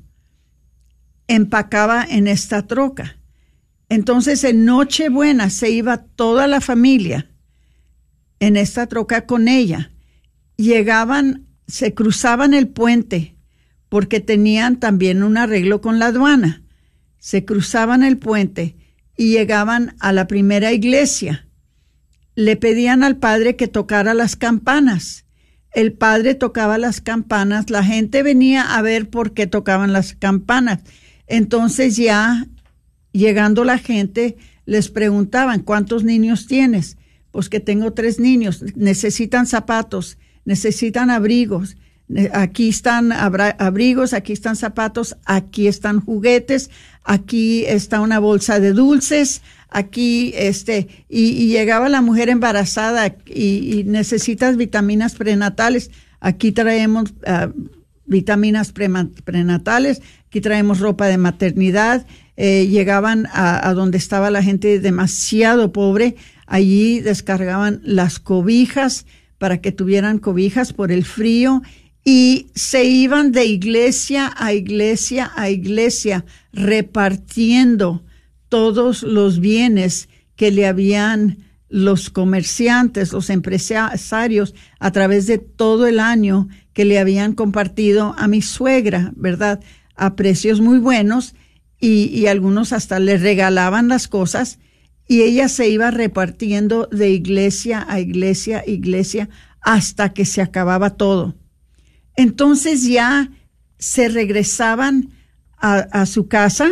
empacaba en esta troca. Entonces, en Nochebuena se iba toda la familia en esta troca con ella. Llegaban, se cruzaban el puente, porque tenían también un arreglo con la aduana. Se cruzaban el puente y llegaban a la primera iglesia. Le pedían al padre que tocara las campanas. El padre tocaba las campanas, la gente venía a ver por qué tocaban las campanas. Entonces ya llegando la gente les preguntaban, ¿cuántos niños tienes? Pues que tengo tres niños, necesitan zapatos, necesitan abrigos, aquí están abrigos, aquí están zapatos, aquí están juguetes, aquí está una bolsa de dulces, aquí, este, y, y llegaba la mujer embarazada y, y necesitas vitaminas prenatales. Aquí traemos uh, vitaminas pre, prenatales, aquí traemos ropa de maternidad. Eh, llegaban a, a donde estaba la gente demasiado pobre, allí descargaban las cobijas para que tuvieran cobijas por el frío y se iban de iglesia a iglesia a iglesia repartiendo todos los bienes que le habían los comerciantes, los empresarios, a través de todo el año que le habían compartido a mi suegra, ¿verdad? A precios muy buenos, y, y algunos hasta le regalaban las cosas, y ella se iba repartiendo de iglesia a iglesia, iglesia, hasta que se acababa todo. Entonces ya se regresaban a, a su casa.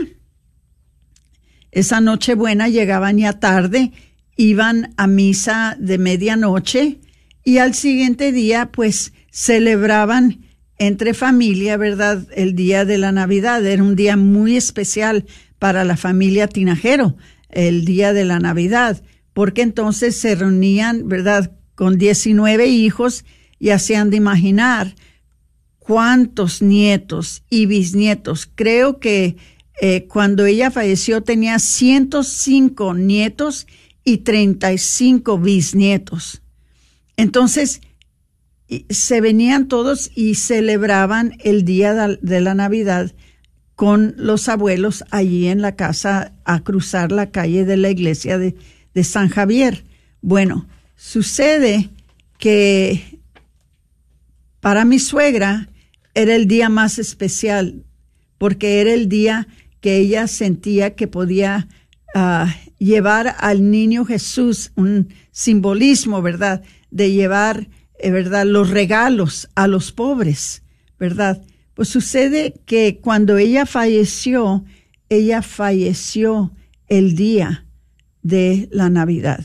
Esa Nochebuena llegaban ya tarde, iban a misa de medianoche, y al siguiente día pues celebraban entre familia, ¿verdad? El día de la Navidad. Era un día muy especial para la familia Tinajero, el día de la Navidad, porque entonces se reunían, ¿verdad?, con diecinueve hijos, y hacían de imaginar cuántos nietos y bisnietos. Creo que eh, cuando ella falleció tenía ciento cinco nietos y treinta y cinco bisnietos. Entonces, se venían todos y celebraban el día de la Navidad con los abuelos allí en la casa, a cruzar la calle de la iglesia de, de San Javier. Bueno, sucede que para mi suegra era el día más especial, porque era el día que ella sentía que podía uh, llevar al niño Jesús, un simbolismo, ¿verdad?, de llevar, eh, ¿verdad?, los regalos a los pobres, ¿verdad? Pues sucede que cuando ella falleció, ella falleció el día de la Navidad.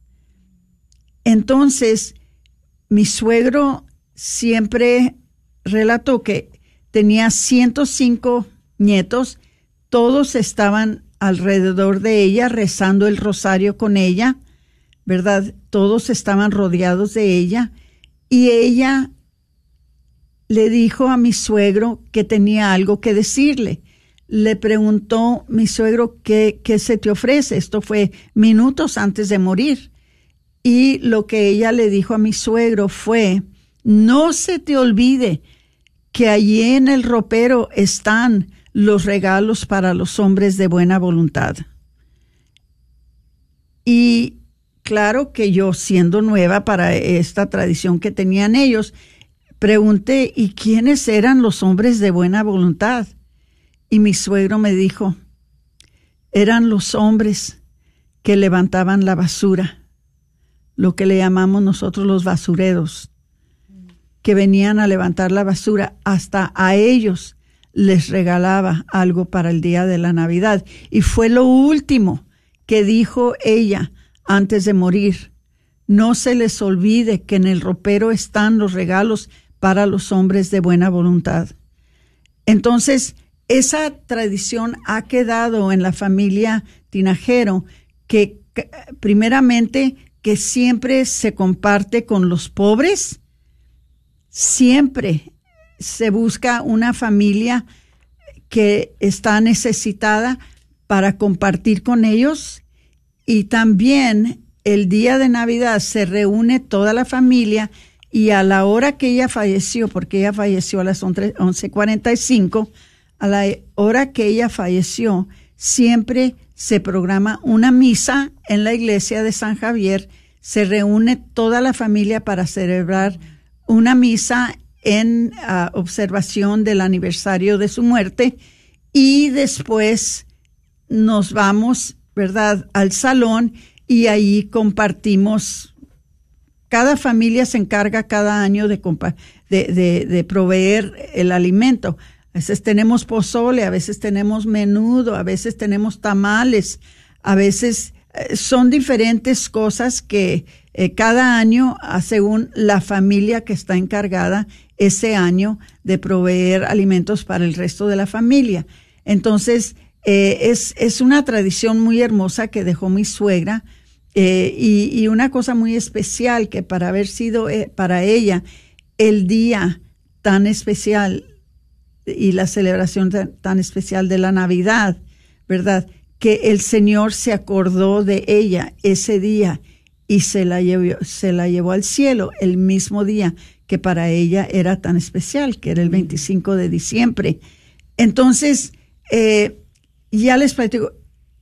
Entonces, mi suegro siempre relató que tenía ciento cinco nietos, todos estaban alrededor de ella rezando el rosario con ella, ¿verdad? Todos estaban rodeados de ella, y ella le dijo a mi suegro que tenía algo que decirle. Le preguntó mi suegro, ¿qué, qué se te ofrece? Esto fue minutos antes de morir. Y lo que ella le dijo a mi suegro fue: no se te olvide que allí en el ropero están los regalos para los hombres de buena voluntad. Y claro que yo, siendo nueva para esta tradición que tenían ellos, pregunté, ¿y quiénes eran los hombres de buena voluntad? Y mi suegro me dijo, eran los hombres que levantaban la basura, lo que le llamamos nosotros los basureros, que venían a levantar la basura. Hasta a ellos les regalaba algo para el día de la Navidad. Y fue lo último que dijo ella antes de morir. No se les olvide que en el ropero están los regalos para los hombres de buena voluntad. Entonces, esa tradición ha quedado en la familia Tinajero, que primeramente que siempre se comparte con los pobres, siempre se busca una familia que está necesitada para compartir con ellos, y también el día de Navidad se reúne toda la familia, y a la hora que ella falleció, porque ella falleció a las once cuarenta y cinco, a la hora que ella falleció, siempre se programa una misa en la iglesia de San Javier. Se reúne toda la familia para celebrar una misa en uh, observación del aniversario de su muerte, y después nos vamos, ¿verdad?, al salón, y ahí compartimos. Cada familia se encarga cada año de, de, de, de proveer el alimento. A veces tenemos pozole, a veces tenemos menudo, a veces tenemos tamales, a veces eh, son diferentes cosas que eh, cada año, según la familia que está encargada ese año de proveer alimentos para el resto de la familia. Entonces, eh, es, es una tradición muy hermosa que dejó mi suegra, eh, y, y una cosa muy especial, que para haber sido eh, para ella el día tan especial y la celebración tan, tan especial de la Navidad, ¿verdad?, que el Señor se acordó de ella ese día y se la llevó, se la llevó al cielo el mismo día que para ella era tan especial, que era el veinticinco de diciembre. Entonces, eh, ya les platico,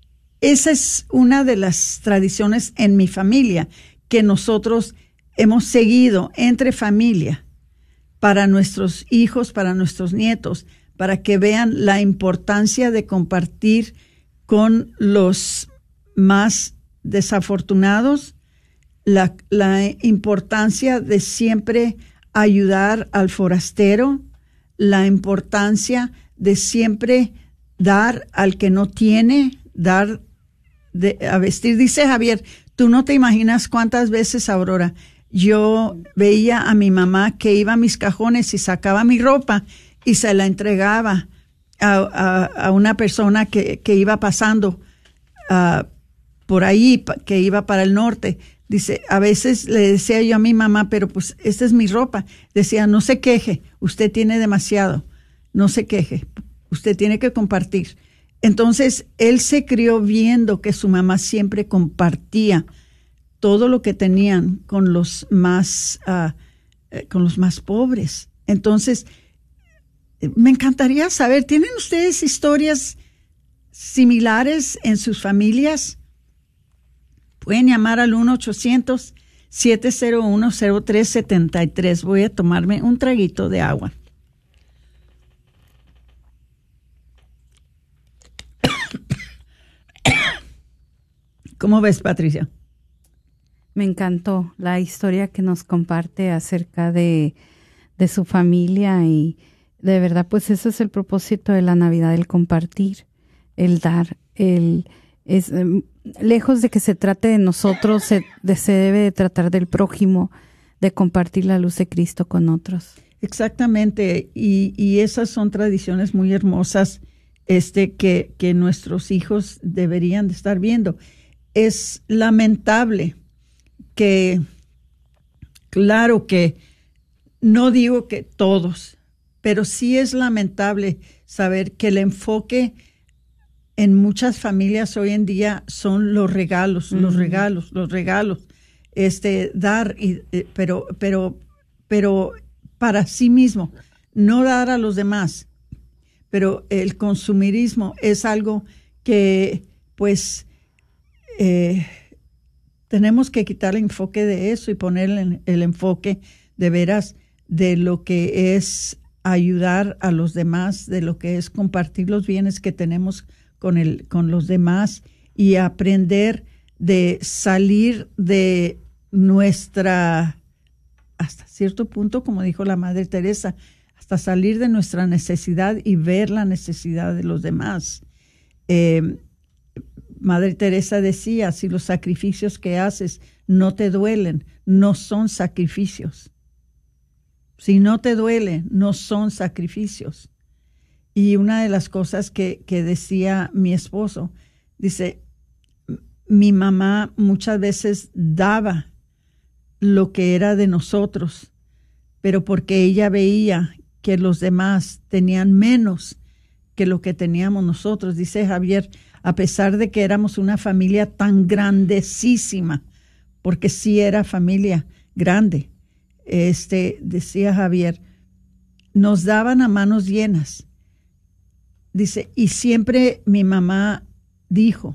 esa es una de las tradiciones en mi familia que nosotros hemos seguido entre familia para nuestros hijos, para nuestros nietos, para que vean la importancia de compartir con los más desafortunados, la, la importancia de siempre ayudar al forastero, la importancia de siempre dar al que no tiene, dar de, a vestir. Dice Javier, tú no te imaginas cuántas veces, Aurora, yo veía a mi mamá que iba a mis cajones y sacaba mi ropa y se la entregaba a, a, a una persona que, que iba pasando uh, por ahí, que iba para el norte. Dice, a veces le decía yo a mi mamá, pero pues esta es mi ropa. Decía, no se queje, usted tiene demasiado, no se queje, usted tiene que compartir. Entonces, él se crió viendo que su mamá siempre compartía todo lo que tenían con los más, uh, eh, con los más pobres. Entonces, me encantaría saber, ¿tienen ustedes historias similares en sus familias? Pueden llamar al uno ochocientos, siete cero uno, cero tres siete tres. Voy a tomarme un traguito de agua. ¿Cómo ves, Patricia? Me encantó la historia que nos comparte acerca de, de su familia y de verdad, pues ese es el propósito de la Navidad, el compartir, el dar, el es um, lejos de que se trate de nosotros, se, de, se debe de tratar del prójimo, de compartir la luz de Cristo con otros. Exactamente, y, y esas son tradiciones muy hermosas este, que, que nuestros hijos deberían de estar viendo. Es lamentable que, claro que no digo que todos, pero sí es lamentable saber que el enfoque en muchas familias hoy en día son los regalos, uh-huh. los regalos, los regalos, este, dar, y, eh, pero, pero, pero para sí mismo, no dar a los demás. Pero el consumirismo es algo que, pues, eh, tenemos que quitar el enfoque de eso y poner el, el enfoque de veras de lo que es ayudar a los demás, de lo que es compartir los bienes que tenemos con el, con los demás y aprender de salir de nuestra, hasta cierto punto, como dijo la Madre Teresa, hasta salir de nuestra necesidad y ver la necesidad de los demás. Eh, Madre Teresa decía, si los sacrificios que haces no te duelen, no son sacrificios. Si no te duele, no son sacrificios. Y una de las cosas que, que decía mi esposo, dice, mi mamá muchas veces daba lo que era de nosotros, pero porque ella veía que los demás tenían menos que lo que teníamos nosotros. Dice Javier, a pesar de que éramos una familia tan grandecísima, porque sí era familia grande, este, decía Javier, nos daban a manos llenas. Dice, y siempre mi mamá dijo,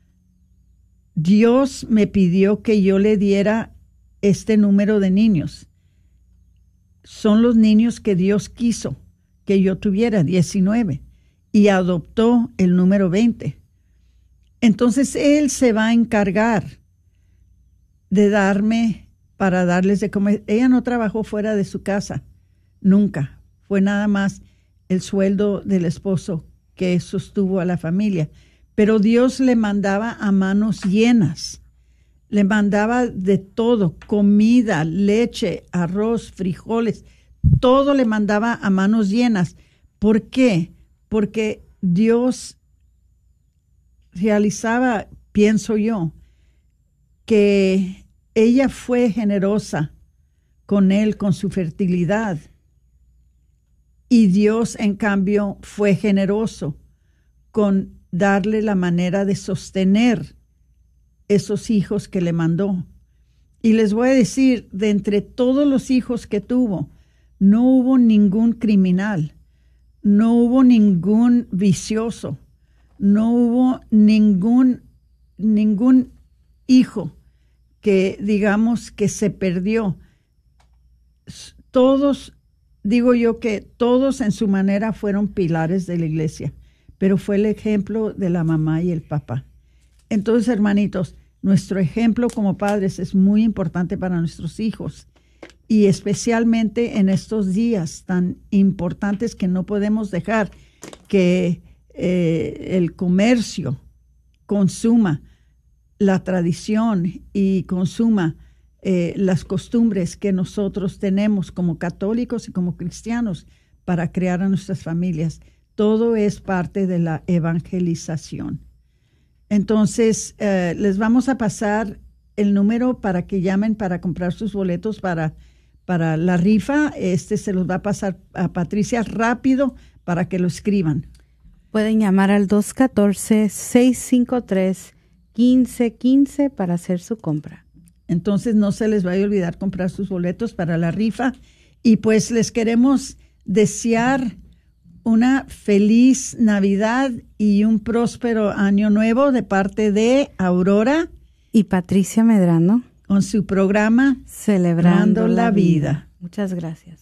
Dios me pidió que yo le diera este número de niños. Son los niños que Dios quiso que yo tuviera, diecinueve, y adoptó el número veinte. Entonces Él se va a encargar de darme para darles de comer. Ella no trabajó fuera de su casa, nunca. Fue nada más el sueldo del esposo que sostuvo a la familia. Pero Dios le mandaba a manos llenas. Le mandaba de todo, comida, leche, arroz, frijoles, todo le mandaba a manos llenas. ¿Por qué? Porque Dios realizaba, pienso yo, que ella fue generosa con él, con su fertilidad. Y Dios, en cambio, fue generoso con darle la manera de sostener esos hijos que le mandó. Y les voy a decir, de entre todos los hijos que tuvo, no hubo ningún criminal, no hubo ningún vicioso, no hubo ningún ningún hijo que digamos que se perdió. Todos, digo yo que todos en su manera fueron pilares de la iglesia, pero fue el ejemplo de la mamá y el papá. Entonces, hermanitos, nuestro ejemplo como padres es muy importante para nuestros hijos, y especialmente en estos días tan importantes que no podemos dejar que eh, el comercio consuma la tradición y consuma eh, las costumbres que nosotros tenemos como católicos y como cristianos para crear a nuestras familias. Todo es parte de la evangelización. Entonces, eh, les vamos a pasar el número para que llamen para comprar sus boletos para, para la rifa. Este se los va a pasar a Patricia rápido para que lo escriban. Pueden llamar al dos uno cuatro, seis cinco tres, uno cinco uno cinco para hacer su compra. Entonces no se les vaya a olvidar comprar sus boletos para la rifa. Y pues les queremos desear una feliz Navidad y un próspero año nuevo de parte de Aurora y Patricia Medrano con su programa Celebrando, Celebrando la vida. vida. Muchas gracias.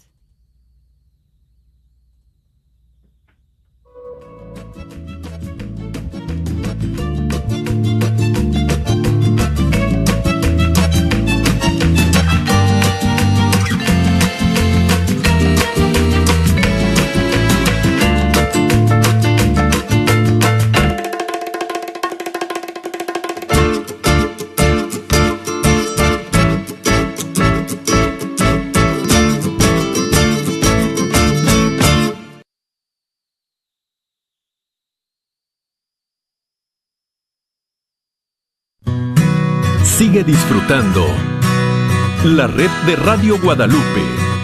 Sigue disfrutando la red de Radio Guadalupe.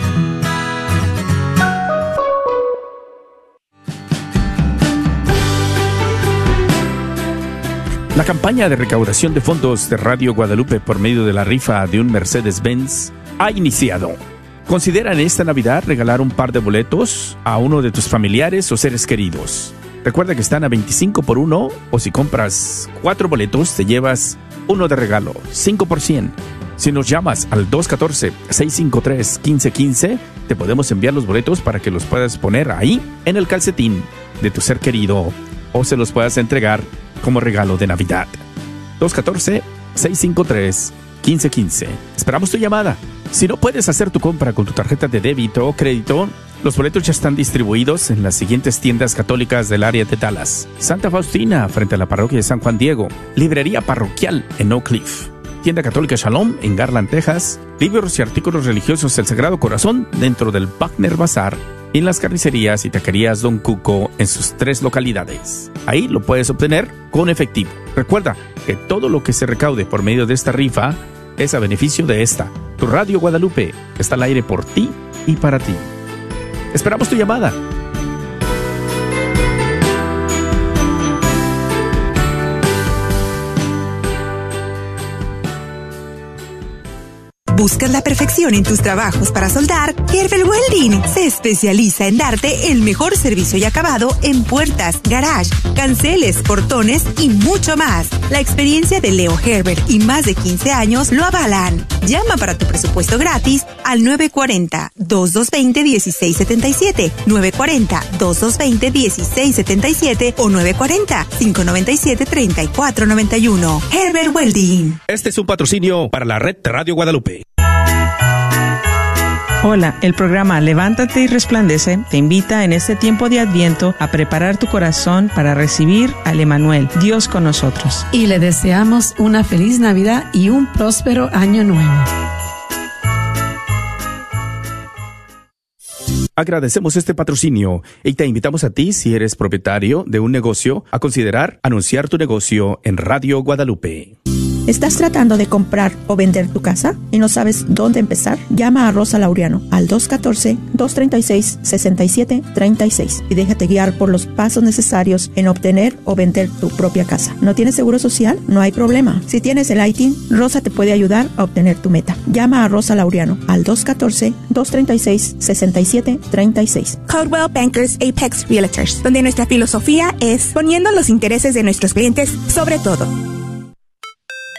La campaña de recaudación de fondos de Radio Guadalupe por medio de la rifa de un Mercedes-Benz ha iniciado. Considera en esta Navidad regalar un par de boletos a uno de tus familiares o seres queridos. Recuerda que están a veinticinco por uno, o si compras cuatro boletos te llevas uno de regalo, cinco por ciento. Si nos llamas al dos uno cuatro, seis cinco tres, uno cinco uno cinco, te podemos enviar los boletos para que los puedas poner ahí en el calcetín de tu ser querido o se los puedas entregar como regalo de Navidad. dos uno cuatro, seis cinco tres, uno cinco uno cinco. Esperamos tu llamada. Si no puedes hacer tu compra con tu tarjeta de débito o crédito, los boletos ya están distribuidos en las siguientes tiendas católicas del área de Dallas: Santa Faustina, frente a la parroquia de San Juan Diego; Librería Parroquial en Oak Cliff; Tienda Católica Shalom en Garland, Texas; libros y artículos religiosos del Sagrado Corazón dentro del Wagner Bazar; y en las carnicerías y taquerías Don Cuco en sus tres localidades. Ahí lo puedes obtener con efectivo. Recuerda que todo lo que se recaude por medio de esta rifa es a beneficio de esta, tu Radio Guadalupe, que está al aire por ti y para ti. Esperamos tu llamada. ¿Buscas la perfección en tus trabajos para soldar? Gerber Welding se especializa en darte el mejor servicio y acabado en puertas, garage, canceles, portones y mucho más. La experiencia de Leo Gerber y más de quince años lo avalan. Llama para tu presupuesto gratis al nueve cuatro cero, dos dos dos cero, uno seis siete siete, nueve cuatro cero, dos dos dos cero, uno seis siete siete o nueve cuatro cero, cinco nueve siete, tres cuatro nueve uno. Gerber Welding. Este es un patrocinio para la red de Radio Guadalupe. Hola, el programa Levántate y Resplandece te invita en este tiempo de Adviento a preparar tu corazón para recibir al Emanuel, Dios con nosotros. Y le deseamos una feliz Navidad y un próspero año nuevo. Agradecemos este patrocinio y te invitamos a ti, si eres propietario de un negocio, a considerar anunciar tu negocio en Radio Guadalupe. ¿Estás tratando de comprar o vender tu casa y no sabes dónde empezar? Llama a Rosa Laureano al dos uno cuatro, dos tres seis, seis siete tres seis y déjate guiar por los pasos necesarios en obtener o vender tu propia casa. ¿No tienes seguro social? No hay problema. Si tienes el I T I N, Rosa te puede ayudar a obtener tu meta. Llama a Rosa Laureano al dos uno cuatro, dos tres seis, seis siete tres seis. Coldwell Bankers Apex Realtors, donde nuestra filosofía es poniendo los intereses de nuestros clientes sobre todo.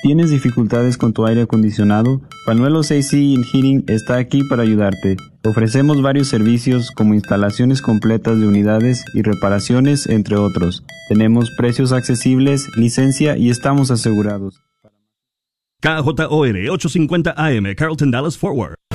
¿Tienes dificultades con tu aire acondicionado? Panuelos A C and Heating está aquí para ayudarte. Ofrecemos varios servicios como instalaciones completas de unidades y reparaciones, entre otros. Tenemos precios accesibles, licencia y estamos asegurados. K J O N ochocientos cincuenta A M, Carlton, Dallas, Fort Worth.